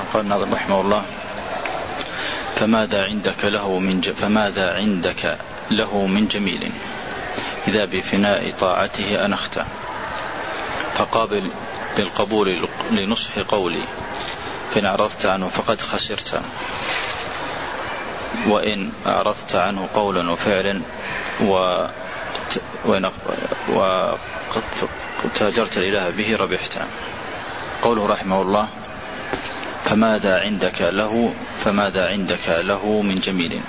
قال الناظم رحمه الله: فماذا عندك له من جميل إذا بفناء طاعته أنخت، فقابل بالقبول لنصح قولي، فإن أعرضت عنه فقد خسرت، وإن أعرضت عنه قولا وفعلا وقد تاجرت الإله به ربحت. قوله رحمه الله: فماذا عندك له من جميل،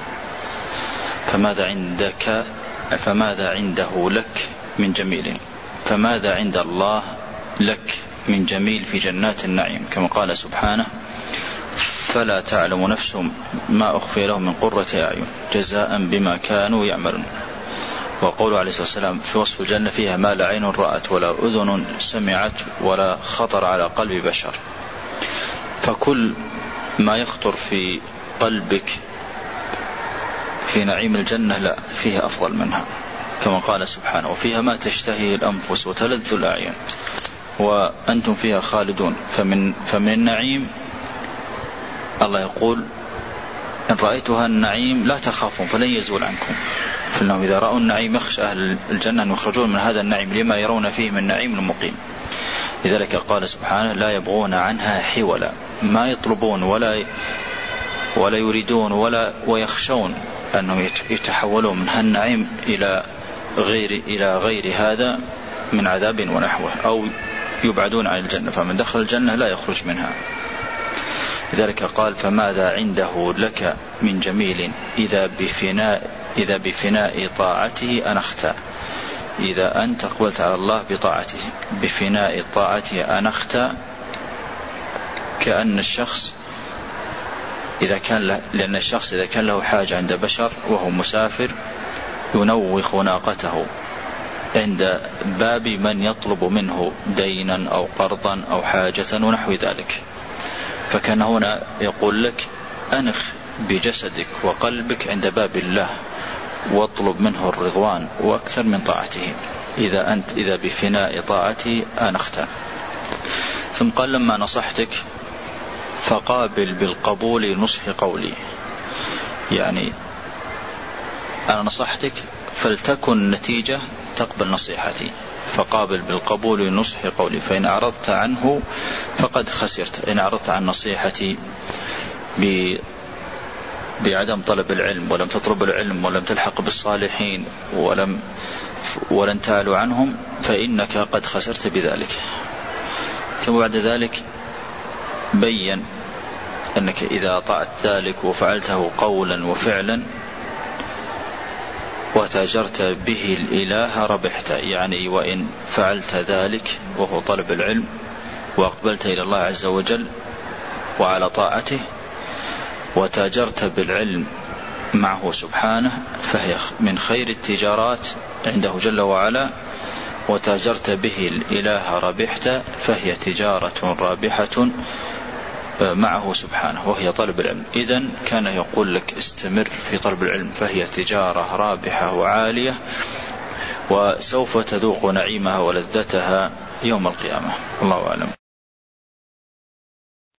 فماذا عنده لك من جميل، فماذا عند الله لك من جميل في جنات النعيم، كما قال سبحانه: فلا تعلم نفس ما أخفي لهم من قرة أعين جزاء بما كانوا يعملون. وقوله عليه الصلاة والسلام في وصف الجنة: فيها ما لا عين رأت ولا أذن سمعت ولا خطر على قلب بشر. فكل ما يخطر في قلبك في نعيم الجنة لا، فيها أفضل منها، كما قال سبحانه: وفيها ما تشتهي الأنفس وتلذ الأعين وأنتم فيها خالدون. فمن النعيم الله يقول: إن رأيتها النعيم لا تخافون فلن يزول عنكم، فإنهم إذا رأوا النعيم يخشى أهل الجنة أن يخرجون من هذا النعيم لما يرون فيه من نعيم المقيم. لذلك قال سبحانه: لا يبغون عنها حولا، ما يطلبون ولا يريدون ويخشون أنهم يتحولون من هالنعيم إلى غير هذا من عذاب ونحوه، أو يبعدون عن الجنة، فمن دخل الجنة لا يخرج منها. لذلك قال: فماذا عنده لك من جميل إذا بفناء طاعته أنخت. إذا أنت أقبلت على الله بطاعته، بفناء طاعته أنخت، كأن الشخص لأن الشخص إذا كان له حاجة عند بشر وهو مسافر ينوخ ناقته عند باب من يطلب منه دينا أو قرضا أو حاجة ونحو ذلك، فكان هنا يقول لك: أنخ بجسدك وقلبك عند باب الله واطلب منه الرضوان وأكثر من طاعته، إذا بفناء طاعته أنخت. ثم قال: لما نصحتك فقابل بالقبول نصح قولي، يعني أنا نصحتك فلتكن نتيجة تقبل نصيحتي، فقابل بالقبول نصح قولي، فإن أعرضت عنه فقد خسرت. إن أعرضت عن نصيحتي بعدم طلب العلم ولم تطلب العلم ولم تلحق بالصالحين ولن تعلوا عنهم فإنك قد خسرت بذلك. ثم بعد ذلك بين أنك إذا أطعت ذلك وفعلته قولا وفعلا وتاجرت به الإله ربحت، يعني وإن فعلت ذلك وهو طلب العلم وأقبلت إلى الله عز وجل وعلى طاعته وتاجرت بالعلم معه سبحانه، فهي من خير التجارات عنده جل وعلا، وتاجرت به الإله ربحت، فهي تجارة رابحة معه سبحانه وهي طلب العلم. إذن كان يقول لك: استمر في طلب العلم، فهي تجارة رابحة وعالية، وسوف تذوق نعيمها ولذتها يوم القيامة. الله أعلم.